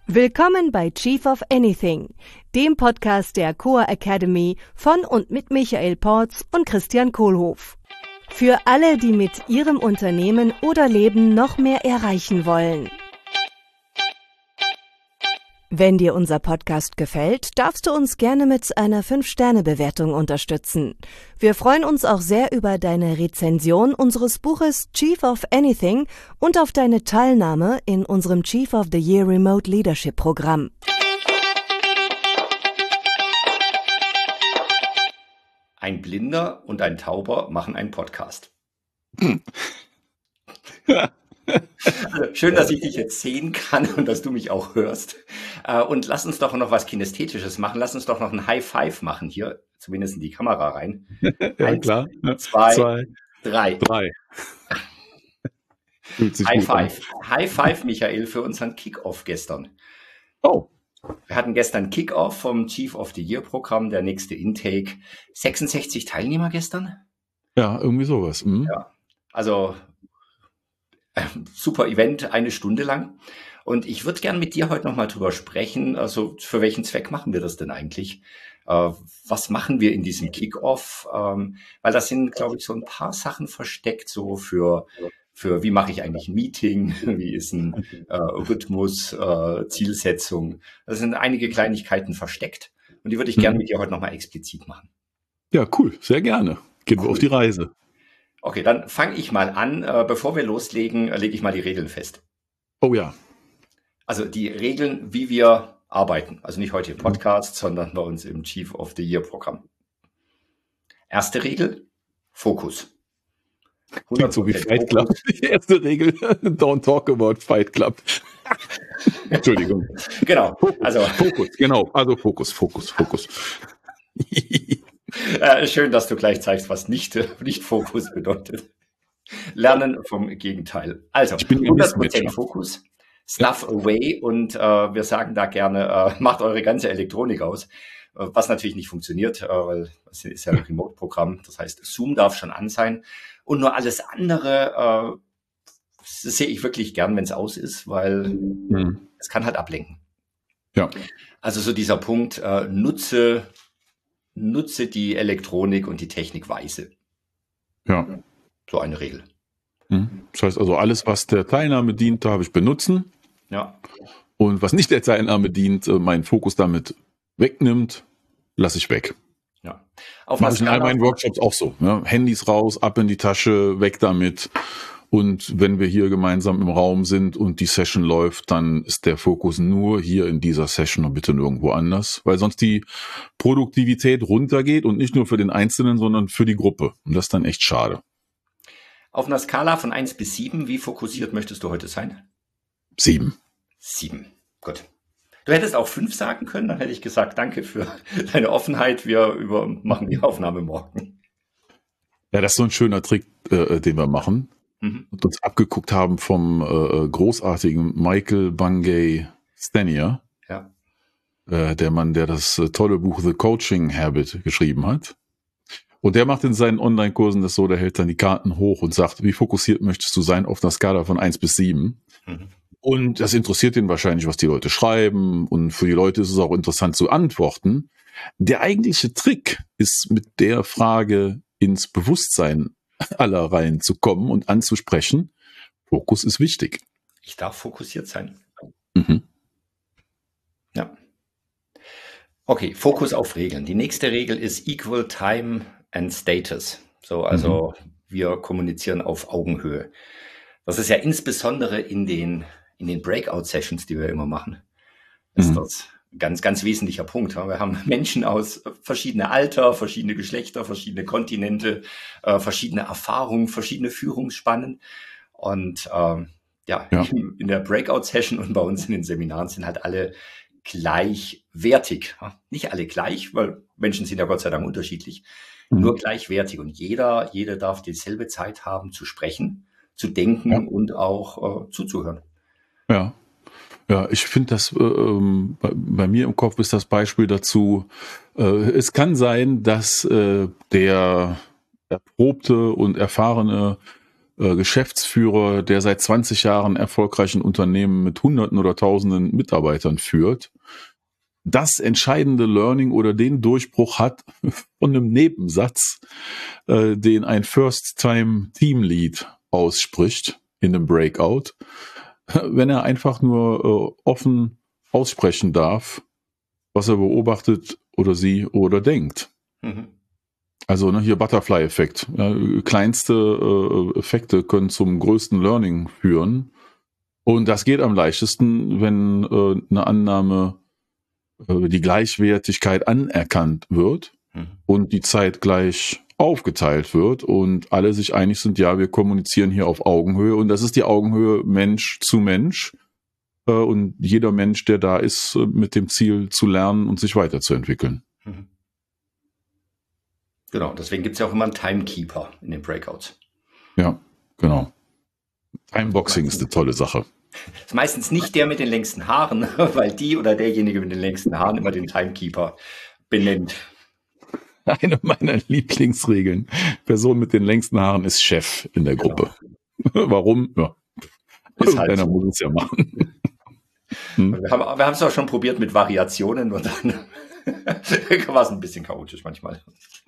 Willkommen bei Chief of Anything, dem Podcast der Coa Academy von und mit Michael Porz und Christian Kohlhoff. Für alle, die mit ihrem Unternehmen oder Leben noch mehr erreichen wollen. Wenn dir unser Podcast gefällt, darfst du uns gerne mit einer 5-Sterne-Bewertung unterstützen. Wir freuen uns auch sehr über deine Rezension unseres Buches Chief of Anything und auf deine Teilnahme in unserem Chief of the Year Remote Leadership Programm. Ein Blinder und ein Tauber machen einen Podcast. Also, schön, dass ich dich jetzt sehen kann und dass du mich auch hörst. Und lass uns doch noch was Kinästhetisches machen. Lass uns doch noch ein High Five machen hier, zumindest in die Kamera rein. Ja, 1, klar. 2, 3. 3. High Five. High Five, Michael, für unseren Kick-Off gestern. Oh. Wir hatten gestern Kick-Off vom Chief of the Year Programm, der nächste Intake. 66 Teilnehmer gestern? Ja, irgendwie sowas. Mhm. Ja, also super Event, 1 Stunde lang. Und ich würde gern mit dir heute nochmal drüber sprechen, also für welchen Zweck machen wir das denn eigentlich? Was machen wir in diesem Kick-Off? Weil da sind, glaube ich, so ein paar Sachen versteckt, so für wie mache ich eigentlich ein Meeting, wie ist ein Rhythmus, Zielsetzung. Da sind einige Kleinigkeiten versteckt und die würde ich gerne mit dir heute nochmal explizit machen. Ja, cool, sehr gerne. Gehen wir auf die Reise. Okay, dann fange ich mal an. Bevor wir loslegen, lege ich mal die Regeln fest. Oh ja. Also die Regeln, wie wir arbeiten. Also nicht heute im Podcast, sondern bei uns im Chief of the Year Programm. Erste Regel, Fokus. Klingt so wie Fight Club. Die erste Regel, don't talk about Fight Club. Entschuldigung. Genau. Also Fokus, genau. Also Fokus. Schön, dass du gleich zeigst, was nicht Fokus bedeutet. Lernen vom Gegenteil. Also, 100% Fokus, Stuff away und wir sagen da gerne, macht eure ganze Elektronik aus, was natürlich nicht funktioniert, weil es ist ja ein Remote-Programm, das heißt, Zoom darf schon an sein und nur alles andere das sehe ich wirklich gern, wenn es aus ist, weil es kann halt ablenken. Ja. Also so dieser Punkt, nutze die Elektronik und die Technik weise. Ja. So eine Regel. Das heißt also, alles, was der Teilnahme dient, darf ich benutzen. Ja. Und was nicht der Teilnahme dient, meinen Fokus damit wegnimmt, lasse ich weg. Ja. Mache ich in all meinen Workshops auch so. Ja? Handys raus, ab in die Tasche, weg damit. Und wenn wir hier gemeinsam im Raum sind und die Session läuft, dann ist der Fokus nur hier in dieser Session und bitte nirgendwo anders, weil sonst die Produktivität runtergeht und nicht nur für den Einzelnen, sondern für die Gruppe. Und das ist dann echt schade. Auf einer Skala von 1 bis 7, wie fokussiert möchtest du heute sein? 7. 7, gut. Du hättest auch 5 sagen können, dann hätte ich gesagt, danke für deine Offenheit, wir machen die Aufnahme morgen. Ja, das ist so ein schöner Trick, den wir machen. Und uns abgeguckt haben vom großartigen Michael Bungay Stanier. Ja. Der Mann, der das tolle Buch The Coaching Habit geschrieben hat. Und der macht in seinen Online-Kursen das so, der hält dann die Karten hoch und sagt, wie fokussiert möchtest du sein auf einer Skala von 1 bis 7? Und das interessiert ihn wahrscheinlich, was die Leute schreiben. Und für die Leute ist es auch interessant zu antworten. Der eigentliche Trick ist, mit der Frage ins Bewusstsein aller reinzukommen und anzusprechen. Fokus ist wichtig. Ich darf fokussiert sein. Ja. Okay, Fokus auf Regeln. Die nächste Regel ist Equal Time and Status. So, also wir kommunizieren auf Augenhöhe. Das ist ja insbesondere in den Breakout-Sessions, die wir immer machen, ist das ganz, ganz wesentlicher Punkt. Wir haben Menschen aus verschiedene Alter, verschiedene Geschlechter, verschiedene Kontinente, verschiedene Erfahrungen, verschiedene Führungsspannen. Und in der Breakout-Session und bei uns in den Seminaren sind halt alle gleichwertig. Nicht alle gleich, weil Menschen sind ja Gott sei Dank unterschiedlich, nur gleichwertig. Und jeder darf dieselbe Zeit haben zu sprechen, zu denken und auch zuzuhören. Ja. Ja, ich finde das, bei mir im Kopf ist das Beispiel dazu, es kann sein, dass der erprobte und erfahrene Geschäftsführer, der seit 20 Jahren erfolgreichen Unternehmen mit Hunderten oder Tausenden Mitarbeitern führt, das entscheidende Learning oder den Durchbruch hat von einem Nebensatz, den ein First-Time-Team-Lead ausspricht in einem Breakout, wenn er einfach nur offen aussprechen darf, was er beobachtet oder sie oder denkt. Mhm. Also hier Butterfly-Effekt. Ja, kleinste Effekte können zum größten Learning führen. Und das geht am leichtesten, wenn eine Annahme, die Gleichwertigkeit anerkannt wird und die Zeit gleich aufgeteilt wird und alle sich einig sind, ja, wir kommunizieren hier auf Augenhöhe und das ist die Augenhöhe Mensch zu Mensch und jeder Mensch, der da ist, mit dem Ziel zu lernen und sich weiterzuentwickeln. Genau, deswegen gibt es ja auch immer einen Timekeeper in den Breakouts. Ja, genau. Timeboxing ist eine tolle Sache. Das ist meistens nicht der mit den längsten Haaren, weil die oder derjenige mit den längsten Haaren immer den Timekeeper benennt. Eine meiner Lieblingsregeln. Person mit den längsten Haaren ist Chef in der Gruppe. Genau. Warum? Ja. Irgendeiner muss es ja machen. Wir haben es auch schon probiert mit Variationen und dann war es ein bisschen chaotisch manchmal.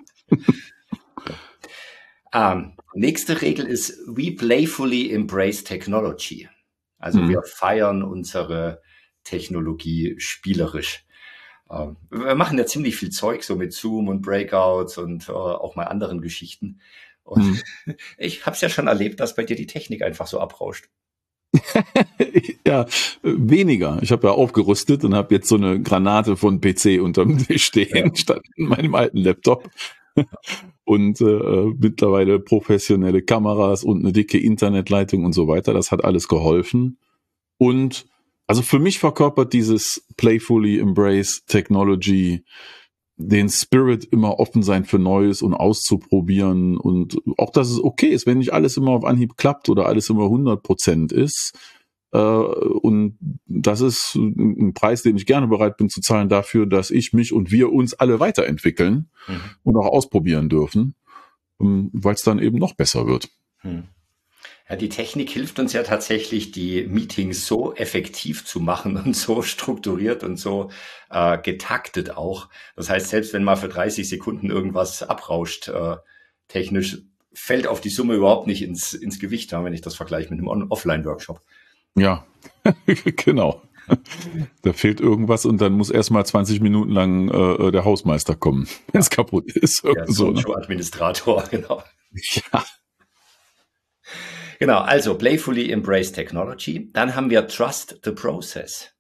Nächste Regel ist, we playfully embrace technology. Also wir feiern unsere Technologie spielerisch. Wir machen ja ziemlich viel Zeug, so mit Zoom und Breakouts und auch mal anderen Geschichten. Und ich habe es ja schon erlebt, dass bei dir die Technik einfach so abrauscht. Ja, weniger. Ich habe ja aufgerüstet und habe jetzt so eine Granate von PC unterm Tisch stehen, statt in meinem alten Laptop. Und mittlerweile professionelle Kameras und eine dicke Internetleitung und so weiter. Das hat alles geholfen. Und also für mich verkörpert dieses Playfully Embrace Technology den Spirit, immer offen sein für Neues und auszuprobieren und auch, dass es okay ist, wenn nicht alles immer auf Anhieb klappt oder alles immer 100% ist. Und das ist ein Preis, den ich gerne bereit bin zu zahlen dafür, dass ich mich und wir uns alle weiterentwickeln und auch ausprobieren dürfen, weil es dann eben noch besser wird. Ja, die Technik hilft uns ja tatsächlich, die Meetings so effektiv zu machen und so strukturiert und so getaktet auch. Das heißt, selbst wenn mal für 30 Sekunden irgendwas abrauscht, technisch, fällt auf die Summe überhaupt nicht ins Gewicht, wenn ich das vergleiche mit einem Offline-Workshop. Ja, genau. Da fehlt irgendwas und dann muss erstmal 20 Minuten lang der Hausmeister kommen, wenn es kaputt ist. Ja, so ein Administrator, genau. Ja. Genau, also playfully embrace technology. Dann haben wir trust the process.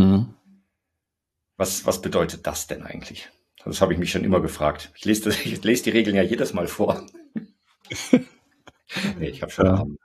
Was bedeutet das denn eigentlich? Das habe ich mich schon immer gefragt. Ich lese die Regeln ja jedes Mal vor. Nee, ich habe schon Ahnung.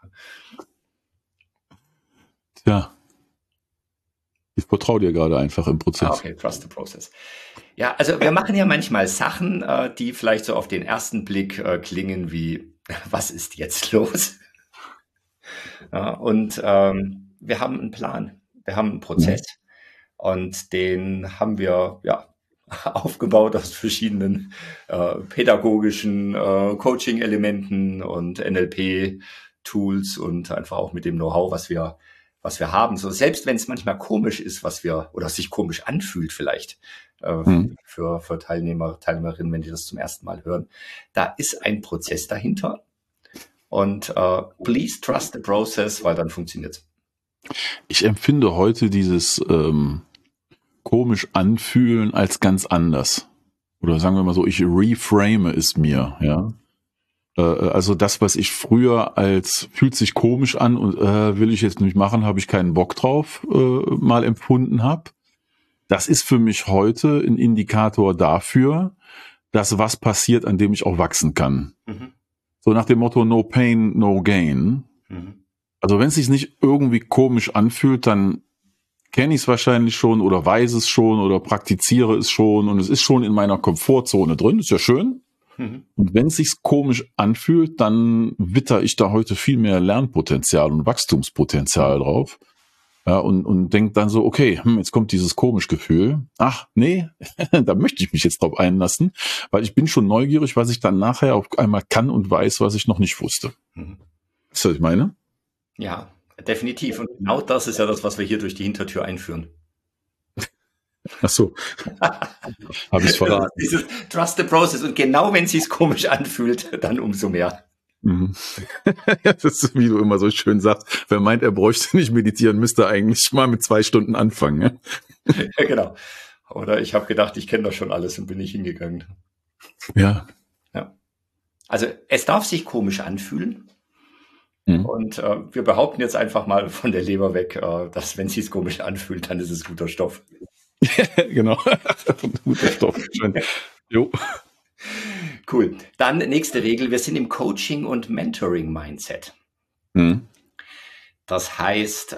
Ja. Ich vertraue dir gerade einfach im Prozess. Okay, trust the process. Ja, also wir machen ja manchmal Sachen, die vielleicht so auf den ersten Blick klingen wie, was ist jetzt los? Ja, und wir haben einen Plan, wir haben einen Prozess und den haben wir aufgebaut aus verschiedenen pädagogischen Coaching-Elementen und NLP-Tools und einfach auch mit dem Know-how, was wir haben. So, selbst wenn es manchmal komisch ist, oder sich komisch anfühlt vielleicht für Teilnehmerinnen, wenn die das zum ersten Mal hören, da ist ein Prozess dahinter. Und please trust the process, weil dann funktioniert's. Ich empfinde heute dieses komisch anfühlen als ganz anders. Oder sagen wir mal so, ich reframe es mir, ja. Also das, was ich früher als fühlt sich komisch an und will ich jetzt nicht machen, habe ich keinen Bock drauf, mal empfunden habe. Das ist für mich heute ein Indikator dafür, dass was passiert, an dem ich auch wachsen kann. So nach dem Motto no pain, no gain. Also wenn es sich nicht irgendwie komisch anfühlt, dann kenne ich es wahrscheinlich schon oder weiß es schon oder praktiziere es schon und es ist schon in meiner Komfortzone drin. Ist ja schön. Und wenn es sich komisch anfühlt, dann witter ich da heute viel mehr Lernpotenzial und Wachstumspotenzial drauf. Ja, und denke dann so, okay, jetzt kommt dieses komisch Gefühl. Ach, nee, da möchte ich mich jetzt drauf einlassen, weil ich bin schon neugierig, was ich dann nachher auf einmal kann und weiß, was ich noch nicht wusste. Weißt du, was ich meine? Ja, definitiv. Und genau das ist ja das, was wir hier durch die Hintertür einführen. Ach so, habe ich verraten. Dieses Trust the Process. Und genau wenn es sich komisch anfühlt, dann umso mehr. Mhm. Das ist, wie du immer so schön sagst, wer meint, er bräuchte nicht meditieren, müsste eigentlich mal mit 2 Stunden anfangen. Ne? Ja, genau. Oder ich habe gedacht, ich kenne das schon alles und bin nicht hingegangen. Ja. Ja. Also es darf sich komisch anfühlen. Mhm. Und wir behaupten jetzt einfach mal von der Leber weg, dass wenn es sich komisch anfühlt, dann ist es guter Stoff. Genau. Guter Stoff. Schön. Jo. Cool. Dann nächste Regel. Wir sind im Coaching- und Mentoring-Mindset. Mhm. Das heißt,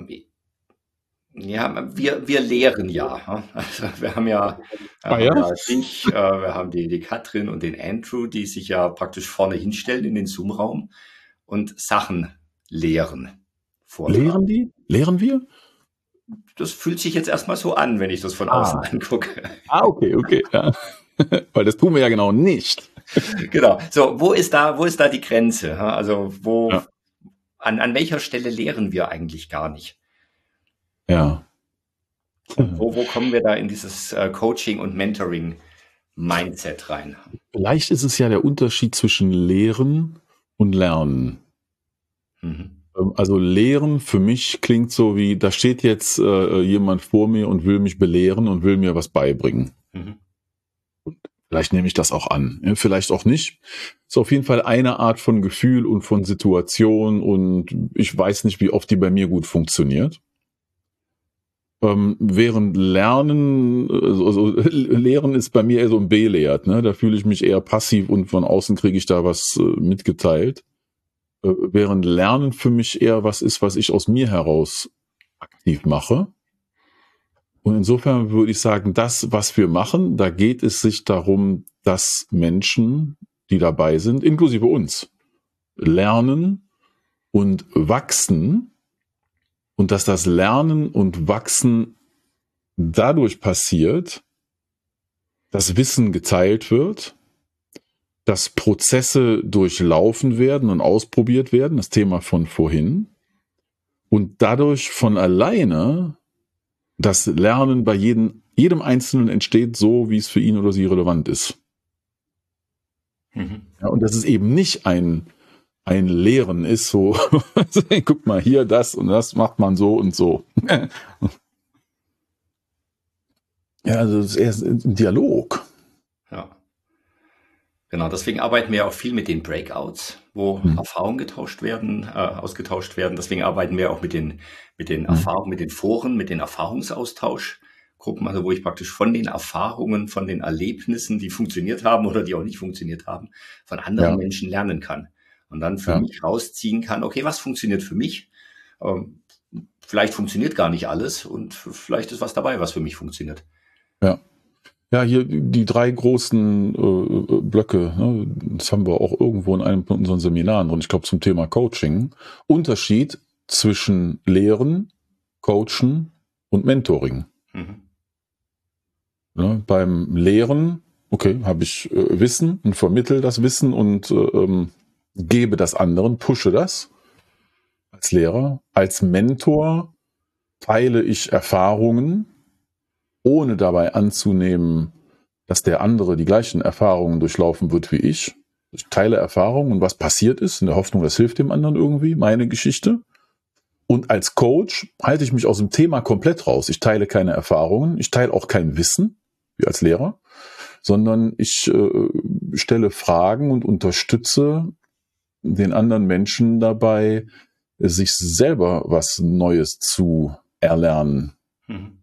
ja, wir lehren ja. Also wir haben ja, dich, wir haben die Katrin und den Andrew, die sich ja praktisch vorne hinstellen in den Zoom-Raum und Sachen lehren. Lehren die? Lehren wir? Das fühlt sich jetzt erstmal so an, wenn ich das von außen angucke. Okay. Ja. Weil das tun wir ja genau nicht. Genau. So, wo ist da die Grenze? Also an welcher Stelle lehren wir eigentlich gar nicht? Ja. Und wo kommen wir da in dieses Coaching- und Mentoring-Mindset rein? Vielleicht ist es ja der Unterschied zwischen Lehren und Lernen. Mhm. Also Lehren für mich klingt so wie, da steht jetzt jemand vor mir und will mich belehren und will mir was beibringen. Mhm. Vielleicht nehme ich das auch an, vielleicht auch nicht. Ist auf jeden Fall eine Art von Gefühl und von Situation und ich weiß nicht, wie oft die bei mir gut funktioniert. Während Lernen, also Lehren ist bei mir eher so ein belehrt, ne? Da fühle ich mich eher passiv und von außen kriege ich da was mitgeteilt. Während Lernen für mich eher was ist, was ich aus mir heraus aktiv mache. Und insofern würde ich sagen, das, was wir machen, da geht es sich darum, dass Menschen, die dabei sind, inklusive uns, lernen und wachsen und dass das Lernen und Wachsen dadurch passiert, dass Wissen geteilt wird, dass Prozesse durchlaufen werden und ausprobiert werden, das Thema von vorhin, und dadurch von alleine das Lernen bei jedem Einzelnen entsteht so, wie es für ihn oder sie relevant ist. Mhm. Ja, und dass es eben nicht ein Lehren ist, so, guck mal hier, das und das macht man so und so. Ja, also es ist eher ein Dialog. Ja. Genau, deswegen arbeiten wir auch viel mit den Breakouts, wo Erfahrungen ausgetauscht werden. Deswegen arbeiten wir auch mit den Erfahrungen, mit den Foren, mit den Erfahrungsaustauschgruppen, also wo ich praktisch von den Erfahrungen, von den Erlebnissen, die funktioniert haben oder die auch nicht funktioniert haben, von anderen Menschen lernen kann. Und dann für mich rausziehen kann, okay, was funktioniert für mich? Vielleicht funktioniert gar nicht alles und vielleicht ist was dabei, was für mich funktioniert. Ja. Ja, hier die 3 großen Blöcke, ne, das haben wir auch irgendwo in einem von unseren Seminaren und ich glaube zum Thema Coaching. Unterschied zwischen Lehren, Coachen und Mentoring. Mhm. Ne, beim Lehren, okay, habe ich Wissen und vermittle das Wissen und gebe das anderen, pushe das als Lehrer. Als Mentor teile ich Erfahrungen, ohne dabei anzunehmen, dass der andere die gleichen Erfahrungen durchlaufen wird wie ich. Ich teile Erfahrungen und was passiert ist, in der Hoffnung, das hilft dem anderen irgendwie, meine Geschichte. Und als Coach halte ich mich aus dem Thema komplett raus. Ich teile keine Erfahrungen, ich teile auch kein Wissen, wie als Lehrer, sondern ich stelle Fragen und unterstütze den anderen Menschen dabei, sich selber was Neues zu erlernen. Mhm.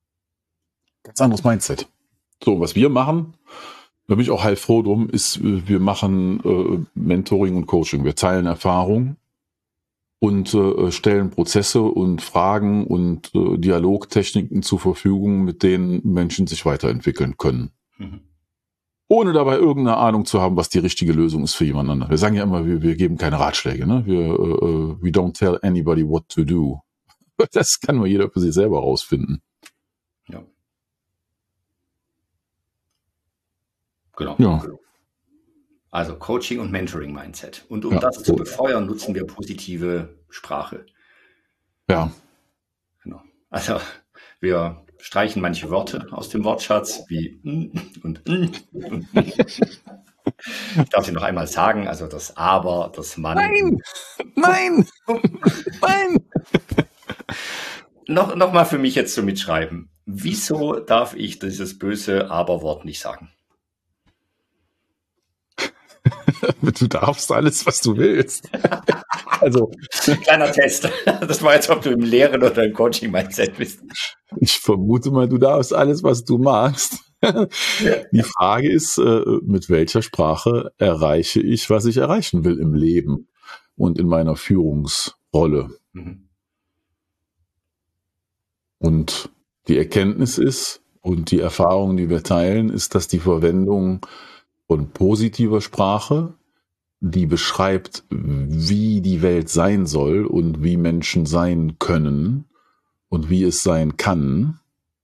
Ganz anderes Mindset. So, was wir machen, da bin ich auch heilfroh drum, ist, wir machen Mentoring und Coaching. Wir teilen Erfahrung und stellen Prozesse und Fragen und Dialogtechniken zur Verfügung, mit denen Menschen sich weiterentwickeln können. Mhm. Ohne dabei irgendeine Ahnung zu haben, was die richtige Lösung ist für jemand anderen. Wir sagen ja immer, wir geben keine Ratschläge. Ne? We don't tell anybody what to do. Das kann nur jeder für sich selber rausfinden. Ja. Genau. Ja. Also Coaching und Mentoring Mindset. Und um das zu befeuern, nutzen wir positive Sprache. Ja. Genau. Also wir streichen manche Worte aus dem Wortschatz, wie und. Ich darf sie noch einmal sagen, also das Aber, das Mann. Nein! Noch mal für mich jetzt so mitschreiben. Wieso darf ich dieses böse Aber-Wort nicht sagen? Du darfst alles, was du willst. Also, kleiner Test. Das war jetzt, ob du im Lehren oder im Coaching-Mindset bist. Ich vermute mal, du darfst alles, was du magst. Die Frage ist, mit welcher Sprache erreiche ich, was ich erreichen will im Leben und in meiner Führungsrolle. Und die Erkenntnis ist und die Erfahrung, die wir teilen, ist, dass die Verwendung von positiver Sprache, die beschreibt, wie die Welt sein soll und wie Menschen sein können und wie es sein kann,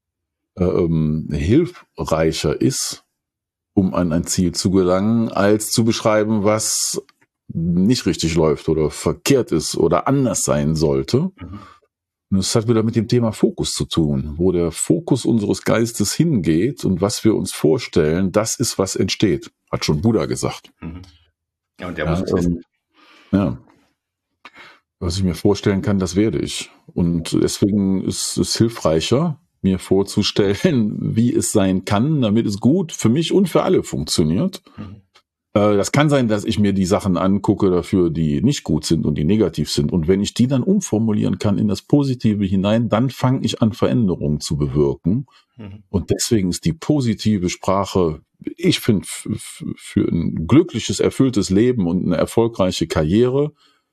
hilfreicher ist, um an ein Ziel zu gelangen, als zu beschreiben, was nicht richtig läuft oder verkehrt ist oder anders sein sollte. Und das hat wieder mit dem Thema Fokus zu tun, wo der Fokus unseres Geistes hingeht und was wir uns vorstellen, das ist, was entsteht, hat schon Buddha gesagt. Ja, und der muss es wissen. Ja. Was ich mir vorstellen kann, das werde ich. Und deswegen ist es hilfreicher, mir vorzustellen, wie es sein kann, damit es gut für mich und für alle funktioniert. Das kann sein, dass ich mir die Sachen angucke dafür, die nicht gut sind und die negativ sind. Und wenn ich die dann umformulieren kann in das Positive hinein, dann fange ich an, Veränderungen zu bewirken. Und deswegen ist die positive Sprache, ich finde, für ein glückliches, erfülltes Leben und eine erfolgreiche Karriere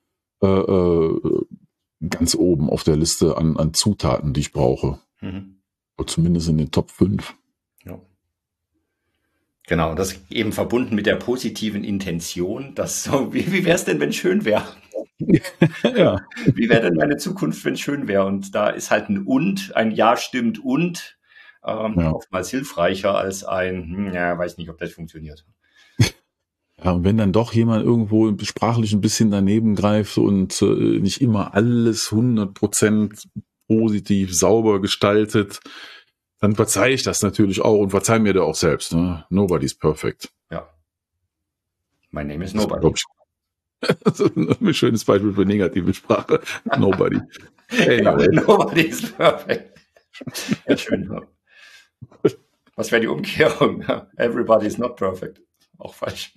ganz oben auf der Liste an Zutaten, die ich brauche. Oder zumindest in den Top 5. Ja. Genau, das eben verbunden mit der positiven Intention, dass so, wie wäre es denn, wenn es schön wäre? Ja. Wie wäre denn meine Zukunft, wenn es schön wäre? Und da ist halt ein Ja stimmt und oftmals hilfreicher als weiß nicht, ob das funktioniert. Ja, und wenn dann doch jemand irgendwo sprachlich ein bisschen daneben greift und nicht immer alles 100% positiv, sauber gestaltet, dann verzeihe ich das natürlich auch und verzeihe mir da auch selbst. Ne? Nobody's perfect. Ja. My name is Nobody. Ein schönes Beispiel für negative Sprache. Nobody. Anyway. Nobody is perfect. Ja, schön. Was wäre die Umkehrung? Everybody is not perfect. Auch falsch.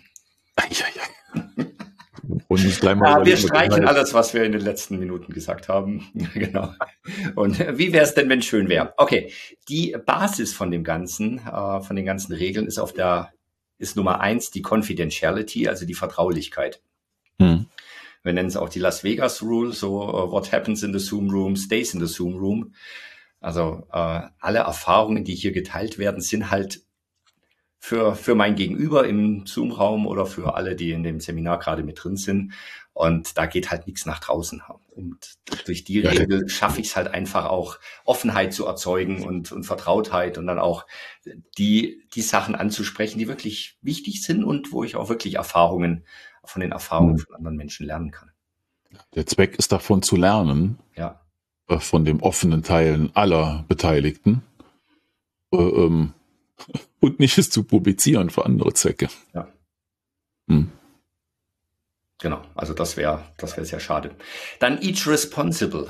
Und nicht dreimal wir streichen alles, was wir in den letzten Minuten gesagt haben. Genau. Und wie wäre es denn, wenn es schön wäre? Okay, die Basis von dem Ganzen, von den ganzen Regeln ist Nummer 1 die Confidentiality, also die Vertraulichkeit. Wir nennen es auch die Las Vegas Rule, so what happens in the Zoom Room stays in the Zoom Room. Also alle Erfahrungen, die hier geteilt werden, sind halt für mein Gegenüber im Zoom-Raum oder für alle, die in dem Seminar gerade mit drin sind. Und da geht halt nichts nach draußen. Und durch die Regel schaffe ich es halt einfach auch, Offenheit zu erzeugen und Vertrautheit und dann auch die Sachen anzusprechen, die wirklich wichtig sind und wo ich auch wirklich von den Erfahrungen von anderen Menschen lernen kann. Der Zweck ist davon zu lernen, von dem offenen Teilen aller Beteiligten. Und nicht es zu publizieren für andere Zwecke. Ja. Genau, also das wäre sehr schade. Dann each responsible.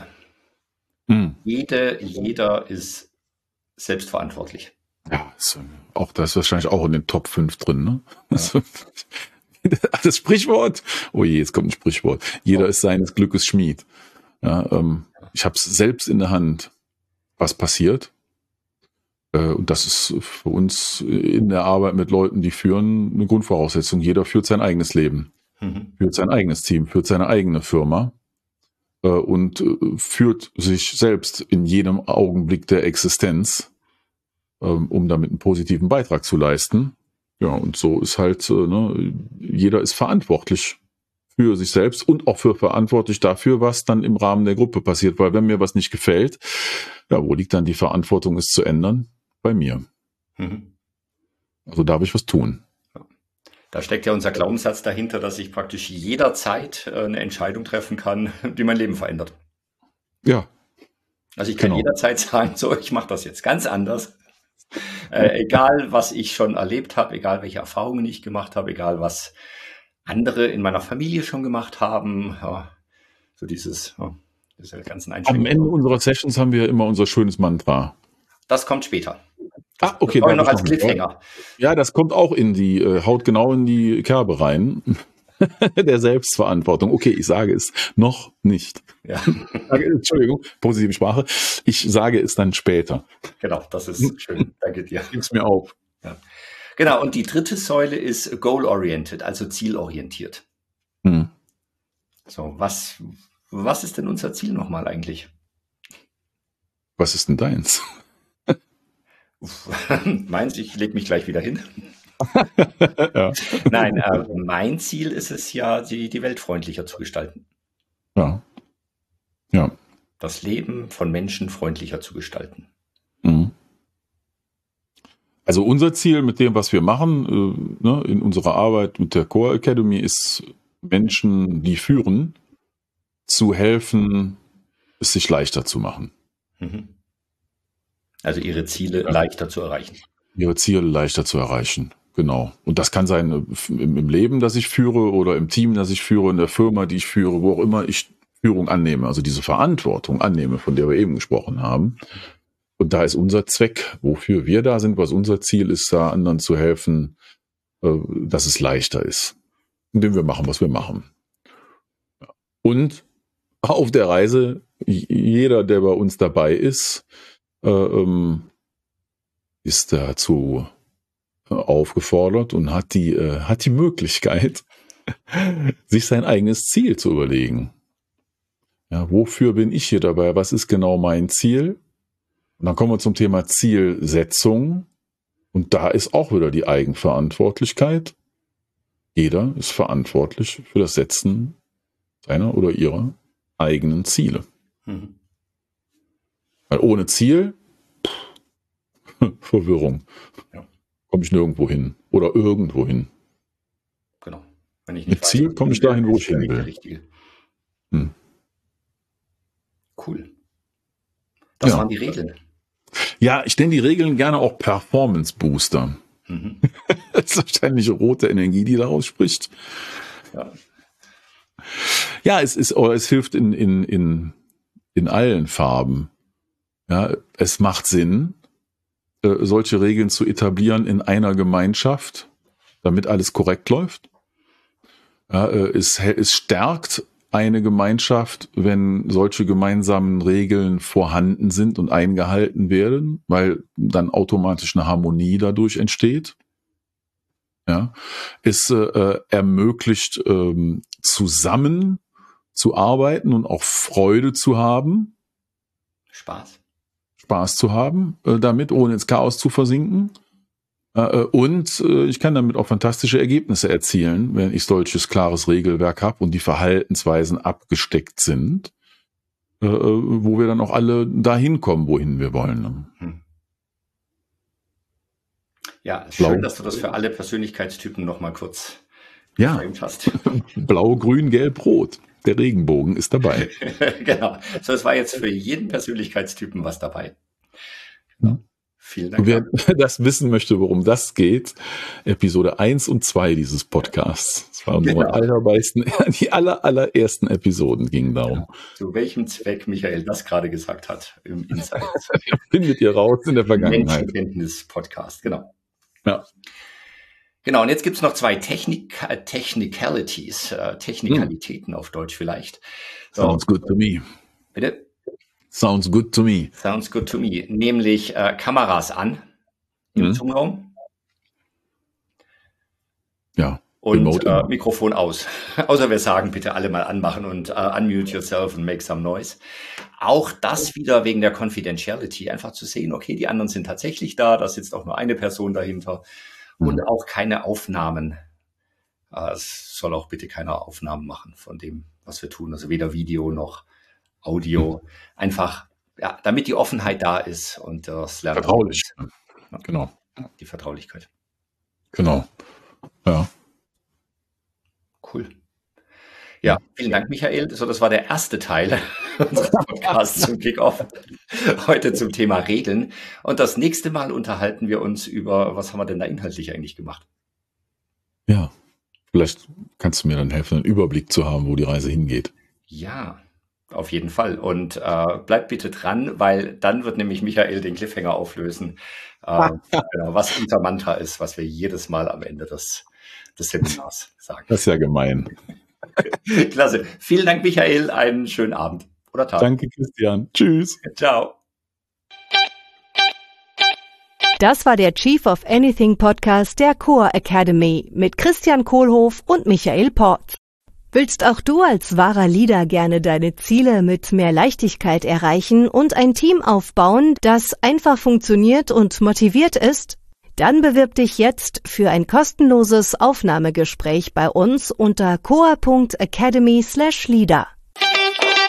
Jeder ist selbstverantwortlich. Ja, auch das ist wahrscheinlich auch in den Top 5 drin, ne? Ja. Das Sprichwort, oh je, jetzt kommt ein Sprichwort. Jeder ist seines Glückes Schmied. Ja, ich habe es selbst in der Hand, was passiert. Und das ist für uns in der Arbeit mit Leuten, die führen, eine Grundvoraussetzung. Jeder führt sein eigenes Leben, führt sein eigenes Team, führt seine eigene Firma und führt sich selbst in jedem Augenblick der Existenz, um damit einen positiven Beitrag zu leisten. Ja, und so ist halt, jeder ist verantwortlich für sich selbst und auch verantwortlich dafür, was dann im Rahmen der Gruppe passiert. Weil wenn mir was nicht gefällt, ja, wo liegt dann die Verantwortung, es zu ändern? Bei mir. Also darf ich was tun. Da steckt ja unser Glaubenssatz dahinter, dass ich praktisch jederzeit eine Entscheidung treffen kann, die mein Leben verändert. Ja, Also ich kann genau. jederzeit sagen, so, ich mache das jetzt ganz anders. Egal, was ich schon erlebt habe, egal welche Erfahrungen ich gemacht habe, egal was andere in meiner Familie schon gemacht haben. Ja, so diese ganzen Am Einschränkungen. Ende unserer Sessions haben wir immer unser schönes Mantra. Das kommt später. Okay, Das da noch hab ich als noch einen. Cliffhanger. Ja, das kommt auch haut genau in die Kerbe rein. Der Selbstverantwortung. Okay, ich sage es noch nicht. Ja, Entschuldigung, positive Sprache. Ich sage es dann später. genau, das ist schön. Danke dir. Gib's mir auf. Ja. Genau, und die dritte Säule ist goal-oriented, also zielorientiert. Hm. So, was ist denn unser Ziel nochmal eigentlich? Was ist denn deins? Meins, ich lege mich gleich wieder hin. Ja. Nein, mein Ziel ist es ja, die Welt freundlicher zu gestalten. Ja. Ja. Das Leben von Menschen freundlicher zu gestalten. Mhm. Also unser Ziel mit dem, was wir machen, in unserer Arbeit mit der Core Academy, ist Menschen, die führen, zu helfen, es sich leichter zu machen. Mhm. Also ihre Ziele leichter zu erreichen. Ihre Ziele leichter zu erreichen, genau. Und das kann sein im Leben, das ich führe, oder im Team, das ich führe, in der Firma, die ich führe, wo auch immer ich Führung annehme, also diese Verantwortung annehme, von der wir eben gesprochen haben. Und da ist unser Zweck, wofür wir da sind, was unser Ziel ist, da anderen zu helfen, dass es leichter ist, indem wir machen, was wir machen. Und auf der Reise, jeder, der bei uns dabei ist dazu aufgefordert und hat die Möglichkeit, sich sein eigenes Ziel zu überlegen. Ja, wofür bin ich hier dabei? Was ist genau mein Ziel? Und dann kommen wir zum Thema Zielsetzung. Und da ist auch wieder die Eigenverantwortlichkeit. Jeder ist verantwortlich für das Setzen seiner oder ihrer eigenen Ziele. Mhm. Weil ohne Ziel, Verwirrung. Ja. Komme ich nirgendwo hin oder irgendwo hin. Genau. Wenn ich Mit weiß, Ziel komme ich dahin, wo ich hin der will. Richtige. Hm. Cool. Das Ja. waren die Regeln. Ja, ich nenne die Regeln gerne auch Performance Booster. Mhm. Das ist wahrscheinlich rote Energie, die daraus spricht. Ja. Ja, es hilft in allen Farben. Ja, es macht Sinn, solche Regeln zu etablieren in einer Gemeinschaft, damit alles korrekt läuft. Ja, es stärkt eine Gemeinschaft, wenn solche gemeinsamen Regeln vorhanden sind und eingehalten werden, weil dann automatisch eine Harmonie dadurch entsteht. Ja, es ermöglicht zusammen zu arbeiten und auch Freude zu haben, Spaß zu haben, damit, ohne ins Chaos zu versinken. Und ich kann damit auch fantastische Ergebnisse erzielen, wenn ich solches klares Regelwerk habe und die Verhaltensweisen abgesteckt sind, wo wir dann auch alle dahin kommen, wohin wir wollen. Ja, schön, dass du das für alle Persönlichkeitstypen nochmal kurz geframed hast. Blau, Grün, Gelb, Rot. Der Regenbogen ist dabei. Genau. So, es war jetzt für jeden Persönlichkeitstypen was dabei. Ja. Vielen Dank. Und wer das wissen möchte, worum das geht, Episode 1 und 2 dieses Podcasts. Das waren die allerersten Episoden gingen darum. Ja. Zu welchem Zweck Michael das gerade gesagt hat im Insight. Findet ihr raus in der Vergangenheit. Menschenkenntnis-Podcast, genau. Ja. Genau, und jetzt gibt es noch zwei Technicalitäten auf Deutsch vielleicht. So. Sounds good to me. Bitte? Sounds good to me. Sounds good to me. Nämlich Kameras an im Zoom-Raum. Ja. Und Mikrofon aus. Außer wir sagen, bitte alle mal anmachen und unmute yourself and make some noise. Auch das wieder wegen der Confidentiality. Einfach zu sehen, okay, die anderen sind tatsächlich da, da sitzt auch nur eine Person dahinter. Und auch keine Aufnahmen. Es soll auch bitte keine Aufnahmen machen von dem, was wir tun. Also weder Video noch Audio. Einfach, ja, damit die Offenheit da ist und das Lernen. Vertraulich. Ja. Genau. Die Vertraulichkeit. Genau. Ja. Cool. Ja, vielen Dank, Michael. So, das war der erste Teil unseres Podcasts zum Kickoff. Heute zum Thema Regeln. Und das nächste Mal unterhalten wir uns über, was haben wir denn da inhaltlich eigentlich gemacht? Ja, vielleicht kannst du mir dann helfen, einen Überblick zu haben, wo die Reise hingeht. Ja, auf jeden Fall. Und bleibt bitte dran, weil dann wird nämlich Michael den Cliffhanger auflösen, genau, was unser Mantra ist, was wir jedes Mal am Ende des Seminars sagen. Das ist ja gemein. Klasse. Vielen Dank, Michael. Einen schönen Abend oder Tag. Danke, Christian. Tschüss. Ciao. Das war der Chief of Anything Podcast der Core Academy mit Christian Kohlhoff und Michael Port. Willst auch du als wahrer Leader gerne deine Ziele mit mehr Leichtigkeit erreichen und ein Team aufbauen, das einfach funktioniert und motiviert ist? Dann bewirb dich jetzt für ein kostenloses Aufnahmegespräch bei uns unter coa.academy/leader.